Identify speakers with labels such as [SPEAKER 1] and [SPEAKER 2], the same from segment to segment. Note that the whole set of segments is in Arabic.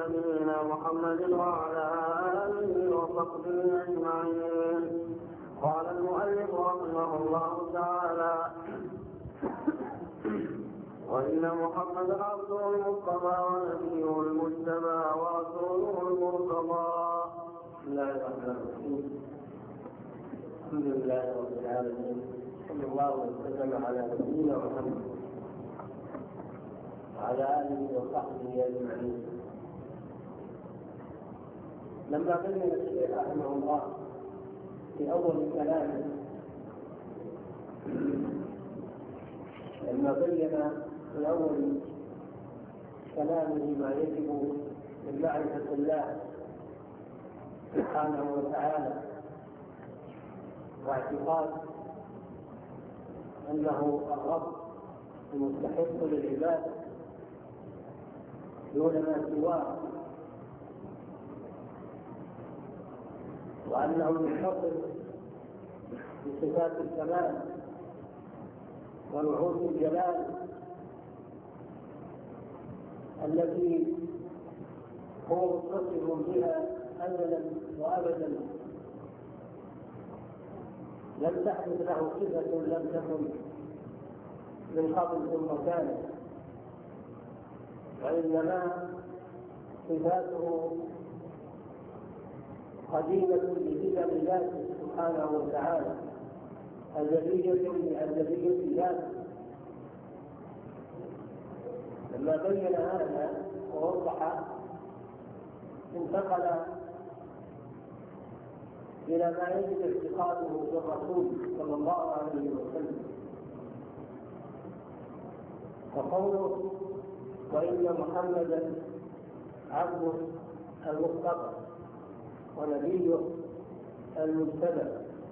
[SPEAKER 1] نبينا محمد وعلى آله وصحبه أجمعين. قال المؤلف رحمه الله تعالى: وإن محمدا عبده المصطفى ونبيه المجتبى ورسوله المرتضى. بسم الله الرحمن الرحيم. الحمد لله رب العالمين، صلى الله وسلم على نبينا محمد وعلى آله وصحبه أجمعين. لما بين الشيخ رحمه الله في أول كلامه ما يجب من معرفة الله سبحانه وتعالى واعتقاد أنه الرب المستحق للعبادة دون ما سواه، وأنه يتصف بصفات الكمال ونعوت الجلال التي هو متصف بها أزلا وأبدا، لم تحدث له صفة لم تكن من قبل ثم كانت، وإنما صفاته قديمة بذكر ذاته سبحانه وتعالى أزلية لأزلية ذاته. لما بين هذا ووضح انتقل إلى ما يجب اعتقاده بالرسول صلى الله عليه وسلم، وقوله: وإن محمدا عبده المصطفى ونبيه المجتبى.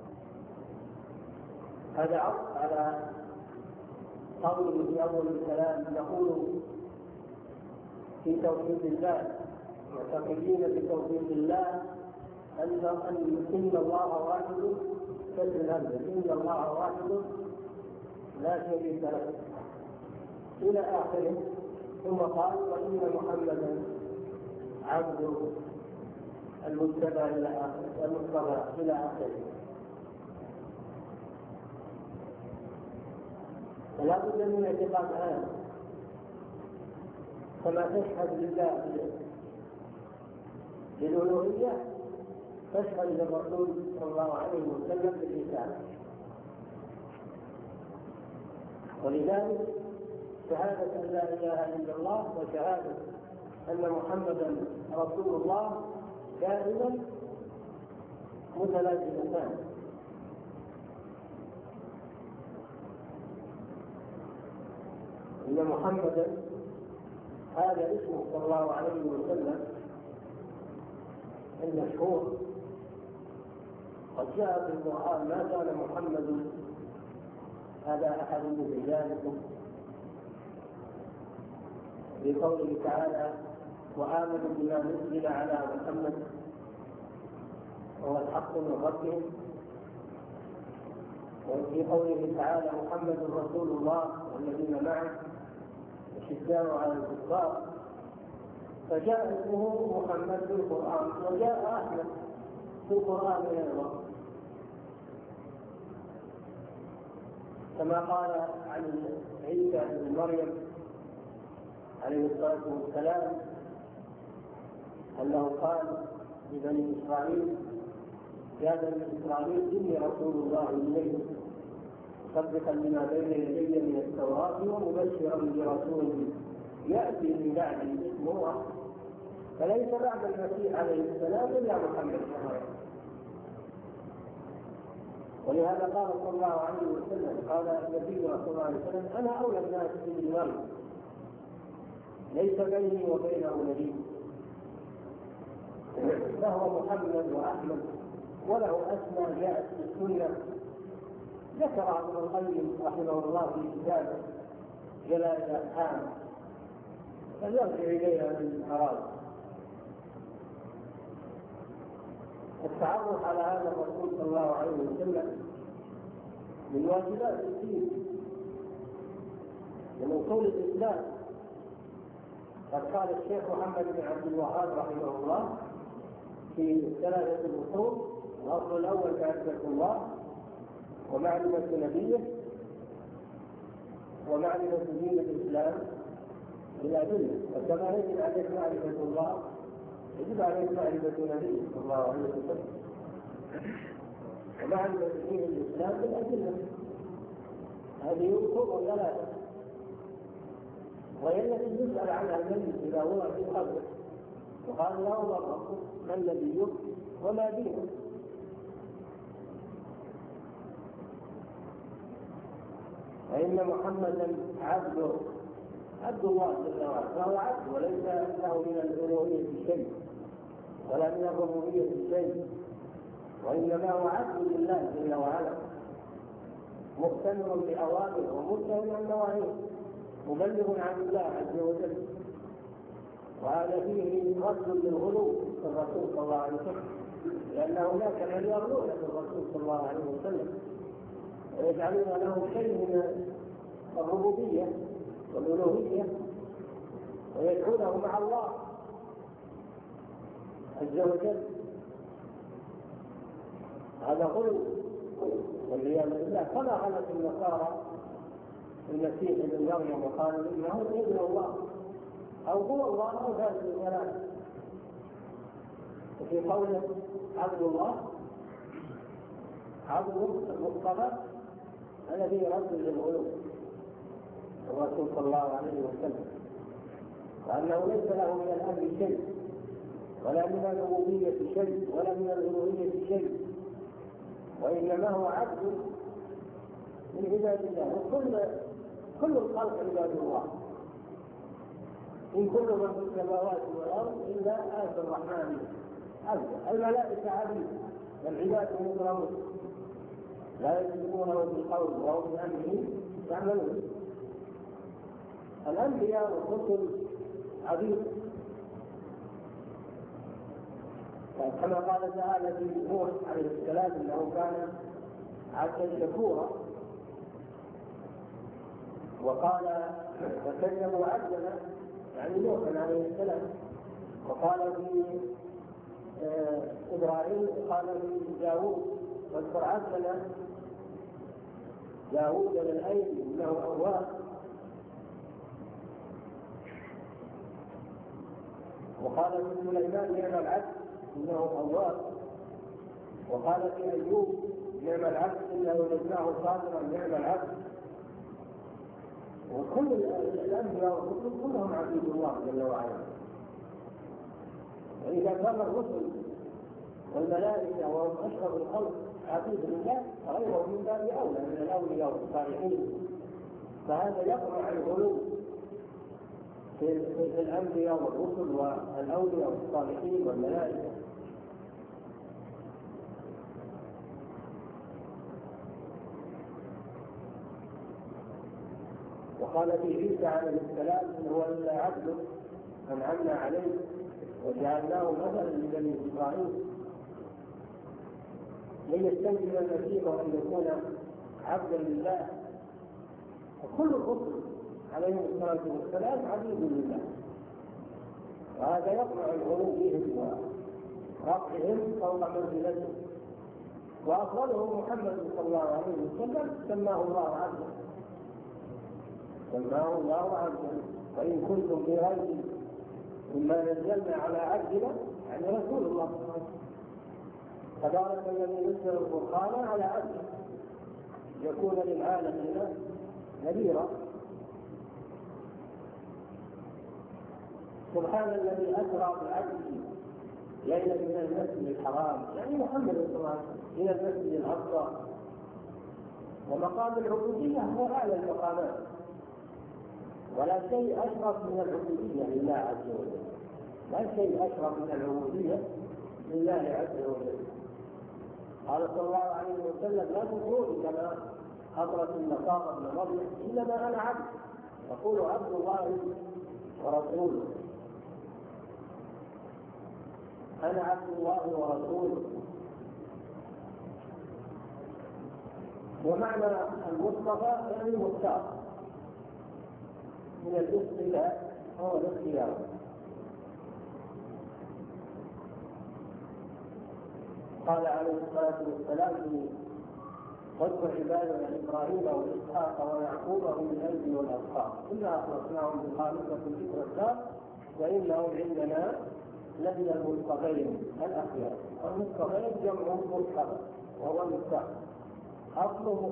[SPEAKER 1] هذا عطف على قوله في أول الكلام: نقول في توحيد الله معتقدين بتوحيد الله إن الله واحد إن الله واحد لا شريك له إلى آخره. ثم قال: وإن محمدا عبده المجتبى المصطفى إلى آخره. فلا بد من اعتقاد هذا، كما تشهد لله بالألوهية تشهد للرسول صلى الله عليه وسلم بالرسالة. ولذلك شهادة أن لا إله إلا الله وشهادة أن محمدا رسول الله دائما متلازمتان. إن محمدا هذا اسمه صلى الله عليه وسلم المشهور، قد جاء في القرآن: ما كان محمد هذا أحد من رجالكم، بقوله تعالى: وآمنوا بما نزل على محمد وهو الحق من ربهم، وفي قوله تعالى: محمد رسول الله والذين معه أشداء على الكفار. فجاء اسمه محمد في القرآن، وجاء أحمد في القرآن أيضا، كما قال عن عيسى بن مريم عليه الصلاة والسلام أنه قال لبني إسرائيل: يا بني إسرائيل إني رسول الله إليكم مصدقا لما بين يدي من التوراة ومبشرا برسول يأتي من بعدي اسمه أحمد. فليس بعد المسيح عليه السلام إلا محمد صلى الله عليه وسلم. ولهذا قال صلى الله عليه وسلم: قال النبي صلى الله عليه وسلم: أنا أولى الناس بابن مريم ليس بيني وبينه نبي. فهو محمد وأحمد، وله أسماء جاءت في السنة ذكر ابن القيم رحمه الله في كتابه جلال الأفهام، فليرجع إليها من أراد. التعرف على هذا الرسول صلى الله عليه وسلم من واجبات الدين، من أصول الإسلام، قد قال الشيخ محمد بن عبد الوهاب رحمه الله في ثلاثة الأصول: الأصل الأول معرفة الله، ومعرفة نبيه، ومعرفة دين الإسلام بالأدلة. وكما يجب عليك معرفة الله يجب عليك معرفة نبيه صلى الله عليه وسلم، ومعرفة دين الإسلام بالأدلة. هذه أصول ثلاثة، وهي التي يسأل عنها الميت إذا هو في قبره وقال له: الله ربك، من نبيك، وما دينك؟ فإن محمدا عبد الله جل وعلا، فهو عبد وليس له من الألوهية شيء ولا من الربوبية شيء، وإنما هو عبد لله جل وعلا، مؤتمر بأوامره ومنتهي عن نواهيه، مبلغ عن الله عز وجل. وهذا فيه رد للغلو في الرسول صلى الله عليه وسلم، لأن هناك من يغلون في الرسول صلى الله عليه وسلم ويجعلون له شيء من الربوبية والألوهية ويدعونه مع الله عز وجل. هذا غلو والعياذ بالله، كما غلت النصارى المسيح ابن مريم وقالوا انه ابن الله او هو الله او ثالث الثلاثه. وفي قوله عبد الله عبد المصطفى الذي رد للغلو الرسول صلى الله عليه وسلم، وانه ليس له من الامر شيء ولا من الربوبيه شيء ولا من الالوهيه شيء، وانما هو عبد من عباد الله. كل الخلق عباد الله، إن كل من في السماوات والأرض إلا آتي الرحمن عبدا. الملائكة عبيد والعباد مكرمون لا يسبقونه بالقول وهم بأمره يعملون. الأنبياء والرسل عبيد، كما قال تعالى في نوح عليه السلام انه كان عبدا شكورا، وقال فكذبوا عبدنا يعني نوح عليه السلام. وقال في إبراهيم قال في داوود: واذكر عبدنا داوود ذا الأيدي إنه أواب. وقال في سليمان: نعم العبد إنه أواب. وقال في أيوب: نعم العبد إنه وجدناه صابرا نعم العبد. وكل الأنبياء والرسل كلهم عبيد الله جل وعلا. وإذا كان الرسل والملائكة وهم أشرف الخلق عبيد لله فغيرهم من باب أولى من الأولياء والصالحين. فهذا يقمع الغلو في الأنبياء والرسل والأولياء والصالحين والملائكة. وقال في عيسى عليه السلام: إن هو إلا عبد أنعمنا عليه وجعلناه مثلا لبني إسرائيل. ليستنجد المسيح أن يكون عبدا لله. وكل الرسل عليهم الصلاة والسلام عبيد لله، وهذا يقمع الغلو فيهم ورفعهم فوق منزلتهم. وأفضلهم محمد صلى الله عليه وسلم سماه الله عبدا، سماه الله عبدا. وإن كنتم في ريب مما نزلنا على عبدنا يعني رسول الله صلى الله عليه وسلم. تبارك الذي نزل القرآن على عبده يكون للعالمين نذيرا. سبحان الذي أسرى بعبده ليلا من المسجد الحرام يعني محمد صلى الله عليه وسلم إلى المسجد الأقصى. ومقام العبودية هو أعلى المقامات، ولا شيء أشرف من العبودية لله عز وجل، لا شيء أشرف من العبودية لله عز وجل. قال صلى الله عليه وسلم: لا تقولوا كما أطرت النصارى ابن مريم إنما أنا عبد، يقول عبد الله ورسوله. أنا عبد الله ورسوله. ومعنى المصطفى يعني المختار من الاصطفاء هو الاختيار. قال عليه الصلاة والسلام: واذكر عبادنا إبراهيم وإسحاق ويعقوب أولي الأيدي والأبصار إنا أخلصناهم بخالصة ذكر الدار وإنهم عندنا لمن المصطفين الأخيار. المصطفين جمع مصطفى وهو مصطفى، أصله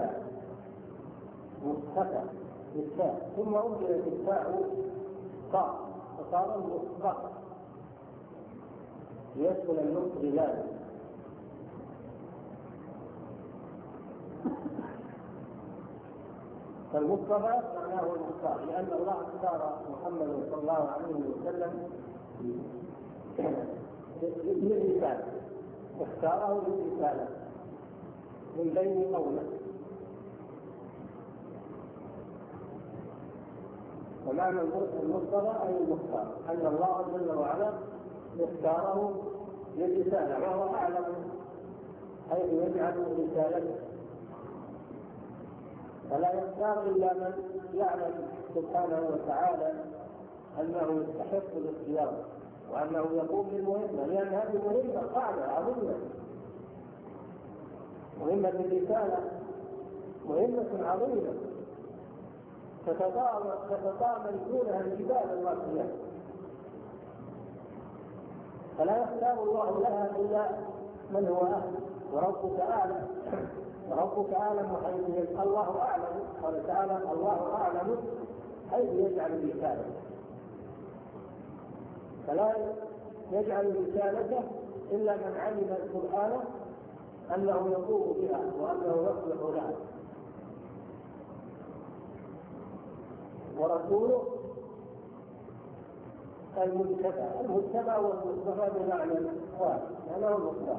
[SPEAKER 1] مصطفى بالتاء ثم أنزلت التاء صار فصار المصطفى ليسهل النطق بذلك. فالمصطفى معناه المختار، لأن الله اختار محمد صلى الله عليه وسلم للرسالة، اختاره للرسالة من بين قومه. ومعنى المصطفى أي المختار، أن الله جل وعلا اختاره للرسالة وهو أعلم حيث يجعل رسالته، فلا يختار إلا من يعلم سبحانه وتعالى أنه يستحق الاختيار وأنه يقوم بالمهمة، لأن هذه مهمة صعبة عظيمة. مهمة الرسالة مهمة عظيمة تتطامن دونها الجبال الراسية، فلا يختار الله لها إلا من هو أهل. وربك أعلم حيث يجعل، الله أعلم، قال تعالى: الله أعلم حيث يجعل الرسالة، فلا يجعل رسالته إلا من علم القرآن أنه يقوم بها وأنه يصلح لها. ورسوله المجتبى والمصطفى بمعنى واحد، أنا المختار.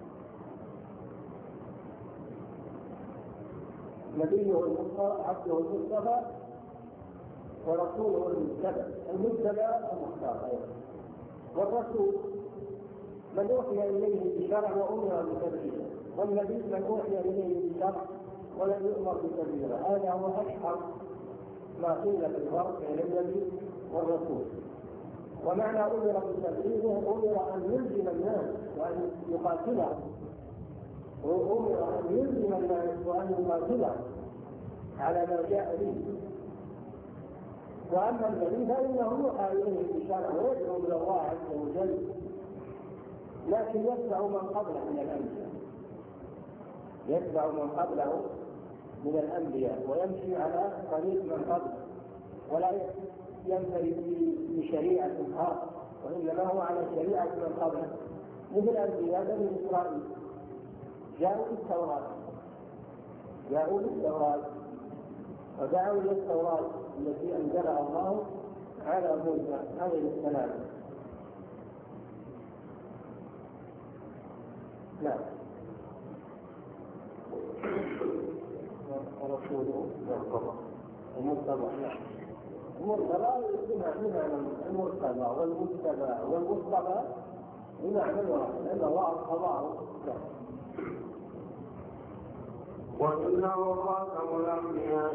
[SPEAKER 1] نبيه المصطفى، عبده المصطفى، ورسوله المجتبى المختار أيضا. والرسول من أوحي إليه بشرع وأمر بتبليغه، والنبي من أوحي إليه بشرع ولم يؤمر بتبليغه. هذا هو أشهر ما قيل في الفرق بين النبي والرسول. ومعنى أمر بتبليغه أمر أن يلزم الناس وأن يقاتلهم، وأمر أن يلزم الناس وأن يقاتلهم على ما جاء به. وأما النبي فإنه يوحى إليه بشرع ويدعو إلى الله عز وجل، لكن يتبع من قبله من الأنبياء، يتبع من قبله من الأنبياء ويمشي على طريق من قبله، ولا ينفرد بشريعة خاصة، وإنما هو على شريعة من قبله. مثل أنبياء بني إسرائيل جاءوا بالتوراة ودعوا إلى التوراة التي أنزلها الله على موسى عليه السلام. نعم. ورسوله المرتضى. المرتضى بمعنى المرتضى والمجتبى والمصطفى بمعنى واحد، لأن الله ارتضاه.
[SPEAKER 2] وإنه خاتم الأنبياء